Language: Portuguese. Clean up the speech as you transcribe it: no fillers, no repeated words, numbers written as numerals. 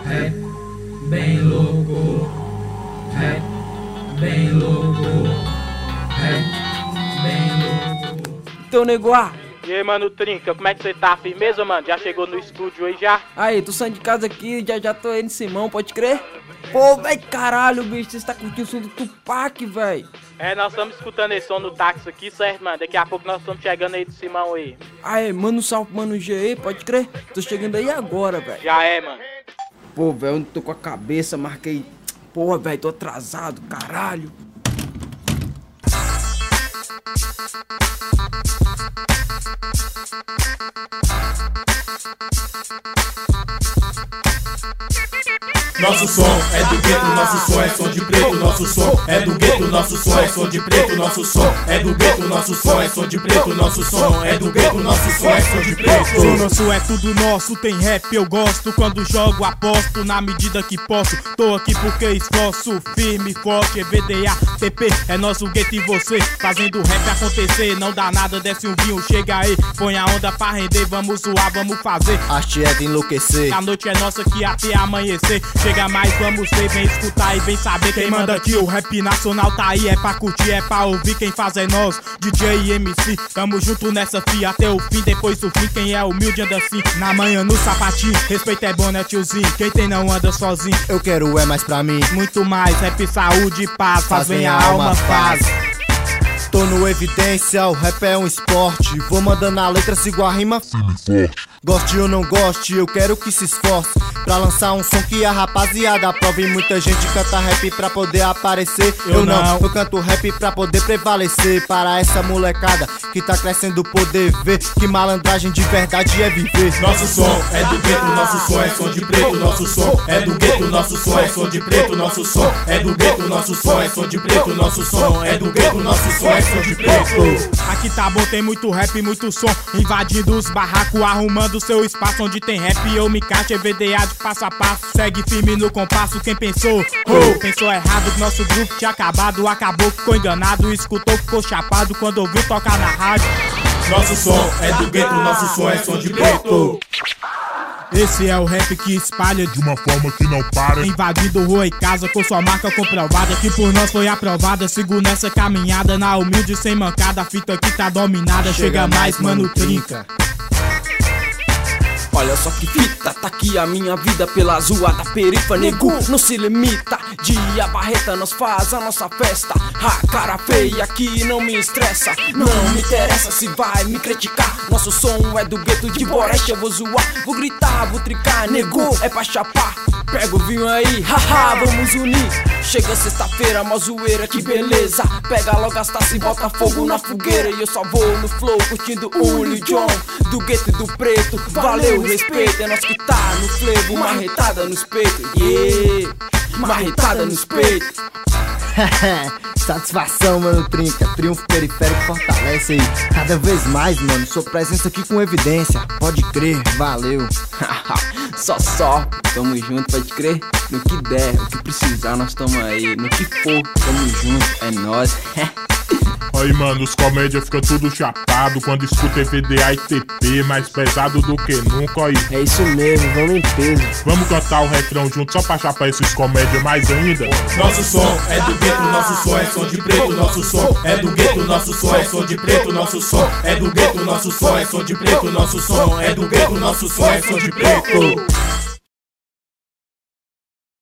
rap bem louco, rap bem louco, rap bem louco. Então, nego A. E aí, mano, Trinca, como é que você tá? Firmeza, mano? Já chegou no estúdio aí já? Aí, tô saindo de casa aqui, já tô aí no Simão, pode crer? Pô, véi, caralho, bicho, você tá curtindo o som do Tupac, véi? É, nós estamos escutando esse som no táxi aqui, certo, mano? Daqui a pouco nós estamos chegando aí do Simão aí. Aí, mano, salve, mano, G aí, pode crer? Tô chegando aí agora, véi. Já é, mano. Pô, velho, eu não tô com a cabeça, marquei. Porra, velho, tô atrasado, caralho. Nosso som é do gueto, nosso som é som de preto, nosso som é do gueto, nosso som é som de preto, nosso som é do gueto, nosso som é som de preto, nosso som é do gueto, nosso som é som de preto. O nosso é tudo nosso, tem rap, eu gosto. Quando jogo, aposto na medida que posso. Tô aqui porque esforço, firme, forte, EVDA, TP, é nosso gueto e você fazendo rap acontecer. Não dá nada, desce um vinho, chega aí, põe a onda pra render, vamos zoar, vamos fazer. Arte é de enlouquecer. A noite é nossa que até amanhecer. Chega mais, vamos ver, vem escutar e vem saber quem manda aqui. O rap nacional tá aí, é pra curtir, é pra ouvir. Quem faz é nós, DJ e MC. Tamo junto nessa fia até o fim, depois do fim. Quem é humilde anda assim, na manhã no sapatinho. Respeito é bom, né, tiozinho? Quem tem não anda sozinho. Eu quero é mais pra mim. Muito mais, rap, saúde e paz. Faz bem a alma, faz. Tô no evidência, o rap é um esporte. Vou mandando a letra, sigo a rima firme e forte. Goste ou não goste, eu quero que se esforce pra lançar um som que a rapaziada aprove. Muita gente canta rap pra poder aparecer. Eu não, eu canto rap pra poder prevalecer. Para essa molecada que tá crescendo poder ver que malandragem de verdade é viver. Nosso som é do gueto, nosso som é som de preto, nosso som é do gueto, nosso som é som de preto, nosso som é do gueto, nosso som é som de preto, nosso som é do gueto, nosso som é som de preto. Aqui tá bom, tem muito rap, muito som, invadindo os barracos, arrumando seu espaço onde tem rap. Eu me encaixo, EVDA de passo a passo, segue firme no compasso. Quem pensou, pensou errado, que nosso grupo tinha acabado. Acabou, ficou enganado, escutou, ficou chapado quando ouviu tocar na rádio. Nosso som é do gueto, nosso som é som de preto. Esse é o rap que espalha de uma forma que não para, invadindo rua e casa com sua marca comprovada, que por nós foi aprovada. Sigo nessa caminhada, na humilde sem mancada. A fita aqui tá dominada, chega mais, mano, Trinca. Olha só que fita, tá aqui a minha vida pela zoada perifa, nego. Não se limita, dia barreta nós faz a nossa festa. A cara feia aqui não me estressa, não me interessa se vai me criticar. Nosso som é do gueto de Boreste, eu vou zoar, vou gritar, vou tricar, nego, é pra chapar. Pega o vinho aí, haha, vamos unir. Chega sexta-feira, mó zoeira, que beleza. Pega logo as taças e bota fogo na fogueira. E eu só vou no flow, curtindo o Lil Jon, do gueto e do preto. Valeu, respeito, é nós que tá no flevo. Marretada nos peitos, yeah, marretada nos peitos. Satisfação, mano, Trinca. Triunfo periférico fortalece aí cada vez mais, mano. Sua presença aqui com evidência, pode crer, valeu. Só, tamo junto, pode crer. No que der, o que precisar, nós tamo aí. No que for, tamo junto, é nóis. Aí, mano, os comédia fica tudo chapado quando escuta EVDA e TP, mais pesado do que nunca. Aí. É isso mesmo, vamos em peso. Vamos cantar o refrão junto só pra chapar esses comédia mais ainda. Nosso som é do gueto, nosso som é som de preto, nosso som é do gueto, nosso som é som de preto, nosso som é do gueto, nosso som é som de preto, nosso som é do gueto, nosso som é som de preto.